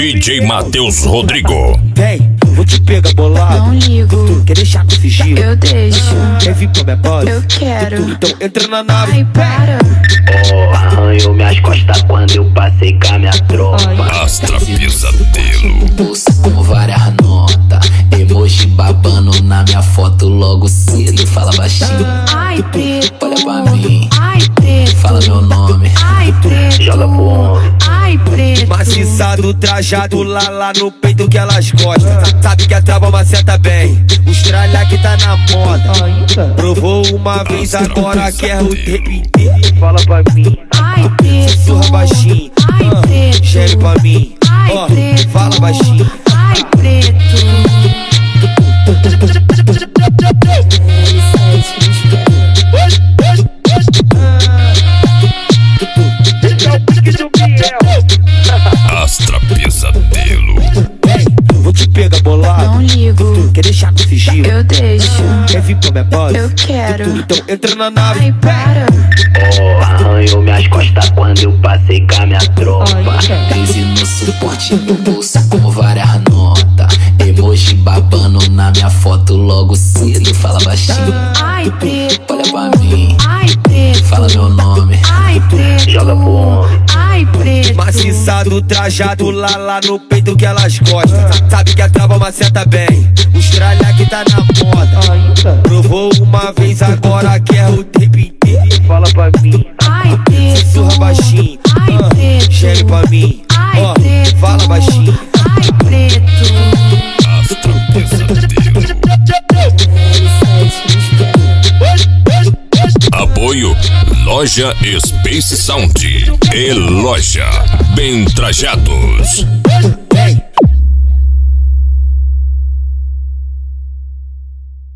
DJ Matheus Rodrigo. Vem, vou te pegar bolado. Não ligo. Tu quer deixar com sigilo? Eu deixo. Quer vir pra minha base? Eu quero. Então entra na nave. Ai, para. Oh, arranhou minhas costas quando eu passei com a minha tropa. Astra Pesadelo. Bolsa com várias notas, emoji babando na minha foto logo cedo. Fala baixinho, Ai, preto. olha pra mim, Ai, preto. fala meu nome, Ai, preto. joga pro homem. Ai, preto. Maciçado, trajado lá no peito que elas gostam. Sabe que a trava maceta bem. Os tralha que tá na moda. Provou uma vez, agora quer o repetir. Fala pra mim, Ai, preto. sussurra baixinho. Ai, preto. Gere pra mim, Ai, ó, preto. fala baixinho. Ai, preto. Astra Pesadelo. Vem, vou te pegar bolado. Não ligo. Tu quer deixar com sigilo? Eu deixo. Quer vir pra minha base? Eu quero. Então entra na nave. Ai, para. Oh, arranhou minhas costas quando eu passei com a minha tropa. 13 no suporte, bolsa com várias notas, emoji babando na minha foto logo cedo. Fala baixinho, Ai, preto. olha pra mim, Ai, preto. fala meu nome, Ai, preto. joga pro homem. Ai, preto. Maciçado, trajado lá no peito que elas gostam. Sabe que a trava maceta bem. Os tralha que tá na moda. Provou uma vez, agora quer o repetir. Fala pra mim, Ai, preto. sussurra baixinho. Ai, preto. Gere pra mim, Ai, ó, preto. fala baixinho. Ai, preto. Astra Pesadelo. Apoio Loja Space Sound e Loja Bem Trajados.